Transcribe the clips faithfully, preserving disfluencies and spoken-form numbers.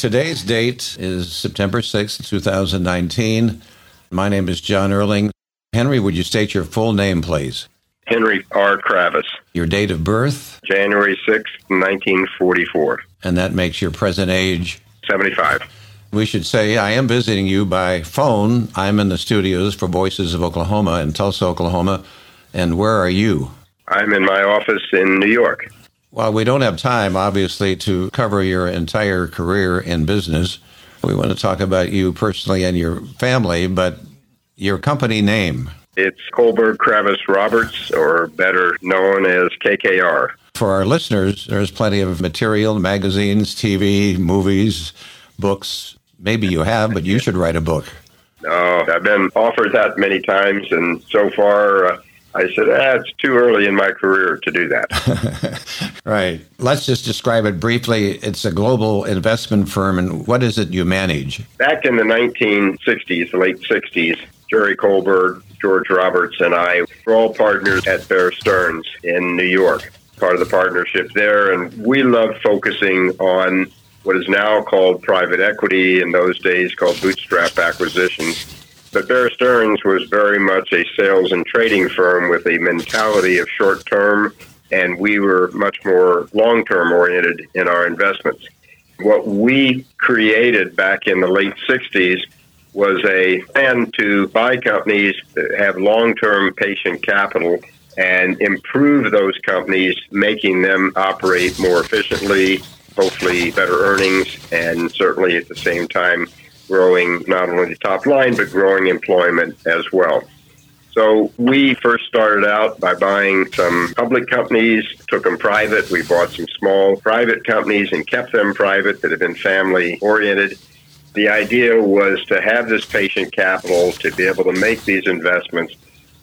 Today's date is September sixth, twenty nineteen. My name is John Erling. Henry, would you state your full name, please? Henry R. Kravis. Your date of birth? January sixth, nineteen forty-four. And that makes your present age? seventy-five. We should say I am visiting you by phone. I'm in the studios for Voices of Oklahoma in Tulsa, Oklahoma. And where are you? I'm in my office in New York. Well, we don't have time, obviously, to cover your entire career in business. We want to talk about you personally and your family, but your company name. It's Kohlberg Kravis Roberts, or better known as K K R. For our listeners, there's plenty of material, magazines, T V, movies, books. Maybe you have, but you should write a book. No, I've been offered that many times, and so far uh, I said, ah, it's too early in my career to do that. Right. Let's just describe it briefly. It's a global investment firm, and what is it you manage? Back in the nineteen sixties, the late sixties, Jerry Kohlberg, George Roberts, and I were all partners at Bear Stearns in New York, part of the partnership there, and we loved focusing on what is now called private equity, in those days called bootstrap acquisitions. But Bear Stearns was very much a sales and trading firm with a mentality of short-term, and we were much more long-term oriented in our investments. What we created back in the late sixties was a plan to buy companies that have long-term patient capital and improve those companies, making them operate more efficiently, hopefully better earnings, and certainly at the same time growing not only the top line, but growing employment as well. So we first started out by buying some public companies, took them private. We bought some small private companies and kept them private that have been family-oriented. The idea was to have this patient capital to be able to make these investments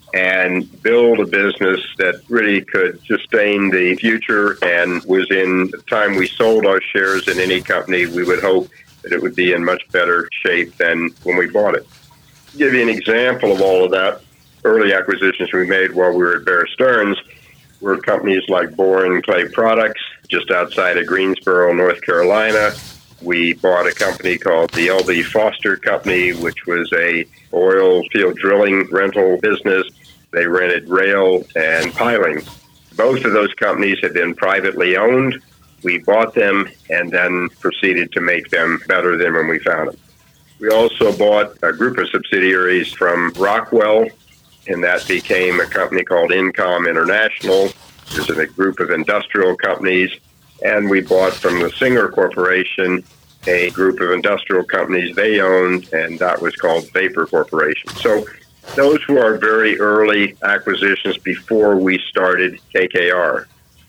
and build a business that really could sustain the future, and was in the time we sold our shares in any company, we would hope that it would be in much better shape than when we bought it. To give you an example of all of that, early acquisitions we made while we were at Bear Stearns were companies like Boren Clay Products, just outside of Greensboro, North Carolina. We bought a company called the L B Foster Company, which was a oil field drilling rental business. They rented rail and piling. Both of those companies had been privately owned. We bought them and then proceeded to make them better than when we found them. We also bought a group of subsidiaries from Rockwell, and that became a company called Incom International. There's a group of industrial companies. And we bought from the Singer Corporation a group of industrial companies they owned, and that was called Vapor Corporation. So those were our very early acquisitions before we started K K R.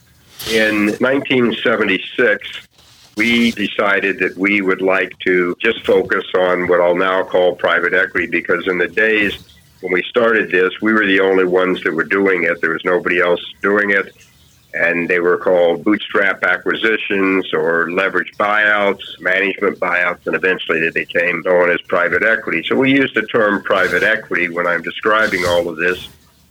In nineteen seventy-six, we decided that we would like to just focus on what I'll now call private equity, because in the days when we started this, we were the only ones that were doing it. There was nobody else doing it, and they were called bootstrap acquisitions or leveraged buyouts, management buyouts, and eventually they became known as private equity. So we use the term private equity when I'm describing all of this.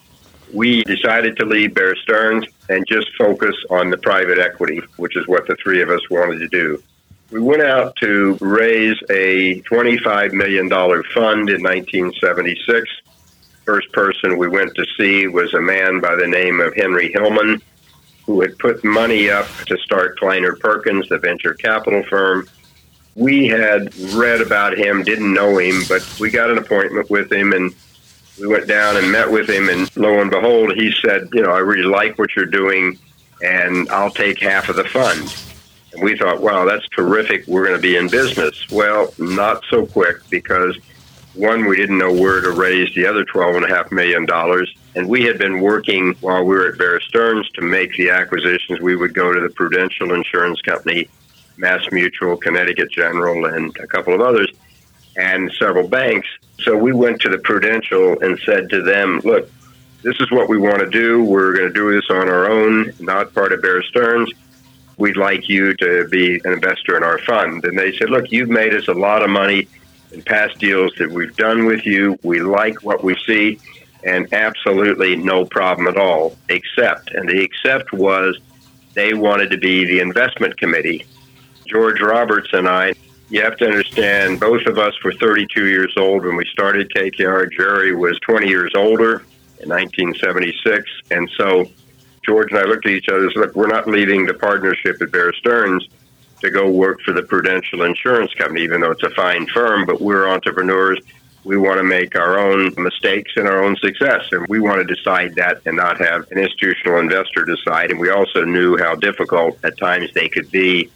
We decided to leave Bear Stearns and just focus on the private equity, which is what the three of us wanted to do. We went out to raise a twenty-five million dollars fund in nineteen seventy-six. First person we went to see was a man by the name of Henry Hillman, who had put money up to start Kleiner Perkins, the venture capital firm. We had read about him, didn't know him, but we got an appointment with him, and we went down and met with him, and lo and behold, he said, you know, I really like what you're doing, and I'll take half of the fund. And we thought, wow, that's terrific. We're going to be in business. Well, not so quick, because one, we didn't know where to raise the other twelve point five million dollars. And we had been working while we were at Bear Stearns to make the acquisitions. We would go to the Prudential Insurance Company, Mass Mutual, Connecticut General, and a couple of others, and several banks. So we went to the Prudential and said to them, look, this is what we want to do. We're going to do this on our own, not part of Bear Stearns. We'd like you to be an investor in our fund. And they said, look, you've made us a lot of money in past deals that we've done with you. We like what we see, and absolutely no problem at all, except, and the except was they wanted to be the investment committee. George Roberts and I You have to understand, both of us were thirty-two years old when we started K K R. Jerry was twenty years older in nineteen seventy-six. And so George and I looked at each other and said, look, we're not leaving the partnership at Bear Stearns to go work for the Prudential Insurance Company, even though it's a fine firm, but we're entrepreneurs. We want to make our own mistakes and our own success, and we want to decide that and not have an institutional investor decide. And we also knew how difficult at times they could be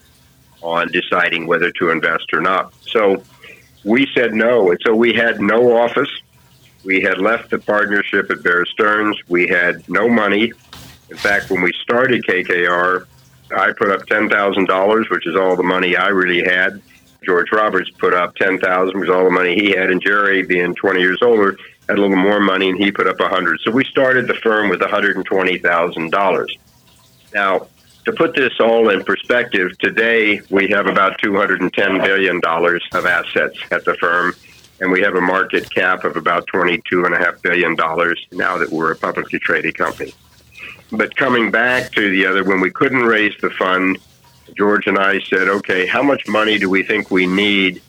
on deciding whether to invest or not. So we said no, and so we had no office. We had left the partnership at Bear Stearns. We had no money. In fact, when we started K K R, I put up ten thousand dollars, which is all the money I really had. George Roberts put up ten thousand dollars, which was all the money he had. And Jerry, being twenty years older, had a little more money, and he put up one hundred thousand dollars. So we started the firm with one hundred twenty thousand dollars. Now, to put this all in perspective, today we have about two hundred ten billion dollars of assets at the firm, and we have a market cap of about twenty-two point five billion dollars now that we're a publicly traded company. But coming back to the other, when we couldn't raise the fund, George and I said, okay, how much money do we think we need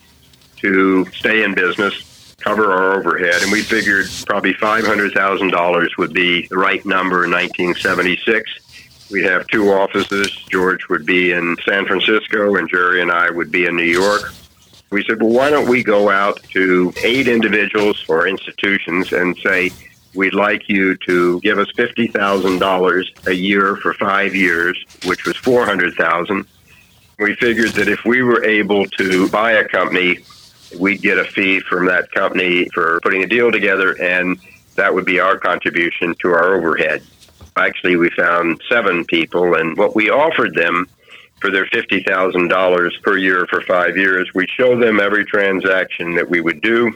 to stay in business, cover our overhead? And we figured probably five hundred thousand dollars would be the right number in nineteen seventy-six. We'd have two offices. George would be in San Francisco, and Jerry and I would be in New York. We said, well, why don't we go out to eight individuals or institutions and say, we'd like you to give us fifty thousand dollars a year for five years, which was four hundred thousand dollars. We figured that if we were able to buy a company, we'd get a fee from that company for putting a deal together, and that would be our contribution to our overhead. Actually, we found seven people, and what we offered them for their fifty thousand dollars per year for five years, we'd show them every transaction that we would do.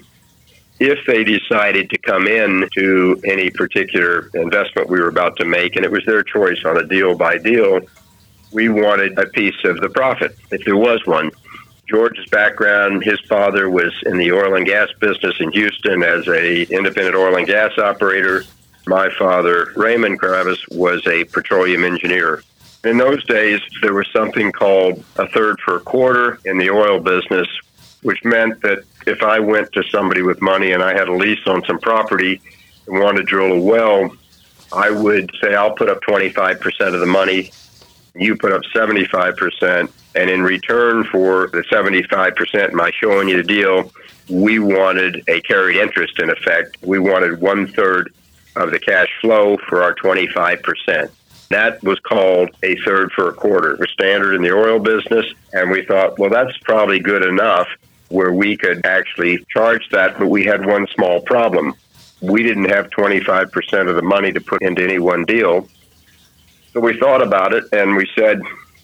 If they decided to come in to any particular investment we were about to make, and it was their choice on a deal by deal, we wanted a piece of the profit, if there was one. George's background, his father was in the oil and gas business in Houston as a independent oil and gas operator. My father, Raymond Kravis, was a petroleum engineer. In those days, there was something called a third for a quarter in the oil business, which meant that if I went to somebody with money and I had a lease on some property and wanted to drill a well, I would say, I'll put up twenty-five percent of the money, you put up seventy-five percent, and in return for the seventy-five percent, my showing you the deal, we wanted a carried interest in effect. We wanted one-third of the cash flow for our twenty-five percent. That was called a third for a quarter. It was standard in the oil business, and we thought, well, that's probably good enough where we could actually charge that, but we had one small problem. We didn't have twenty-five percent of the money to put into any one deal. So we thought about it, and we said,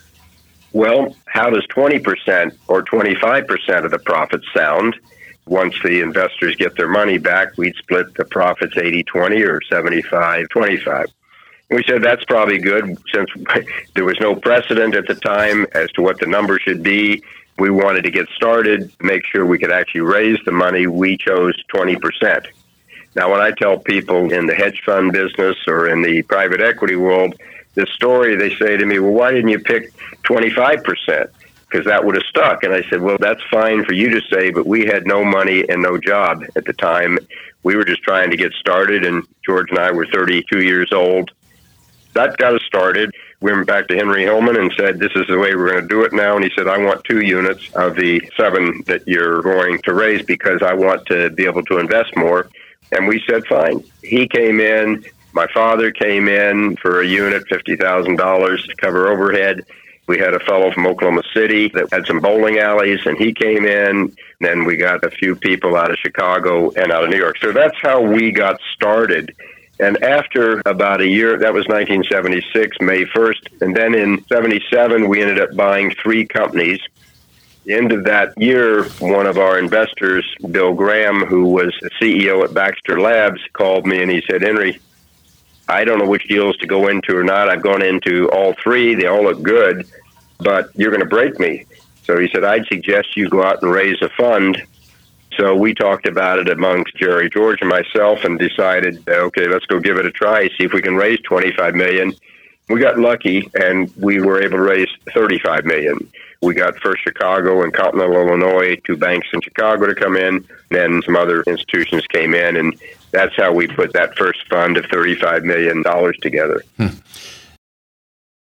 well, how does twenty percent or twenty-five percent of the profits sound? Once the investors get their money back, we'd split the profits eighty twenty or seventy-five twenty-five. We said that's probably good, since there was no precedent at the time as to what the number should be. We wanted to get started, make sure we could actually raise the money. We chose twenty percent. Now, when I tell people in the hedge fund business or in the private equity world this story, they say to me, well, why didn't you pick twenty-five percent? Because that would have stuck. And I said, well, that's fine for you to say, but we had no money and no job at the time. We were just trying to get started, and George and I were thirty-two years old. That got us started. We went back to Henry Hillman and said, this is the way we're going to do it now. And he said, I want two units of the seven that you're going to raise because I want to be able to invest more. And we said, fine. He came in. My father came in for a unit, fifty thousand dollars to cover overhead. We had a fellow from Oklahoma City that had some bowling alleys, and he came in. Then we got a few people out of Chicago and out of New York. So that's how we got started. And after about a year, that was nineteen seventy-six, May first, and then in seventy-seven, we ended up buying three companies. At the end of that year, one of our investors, Bill Graham, who was the C E O at Baxter Labs, called me and he said, Henry, I don't know which deals to go into or not. I've gone into all three. They all look good, but you're going to break me. So he said, I'd suggest you go out and raise a fund. So we talked about it amongst Jerry, George, and myself and decided, okay, let's go give it a try, see if we can raise twenty-five million dollars. We got lucky, and we were able to raise thirty-five million dollars. We got First Chicago and Continental Illinois, two banks in Chicago to come in. Then some other institutions came in, and that's how we put that first fund of thirty-five million dollars together. Hmm.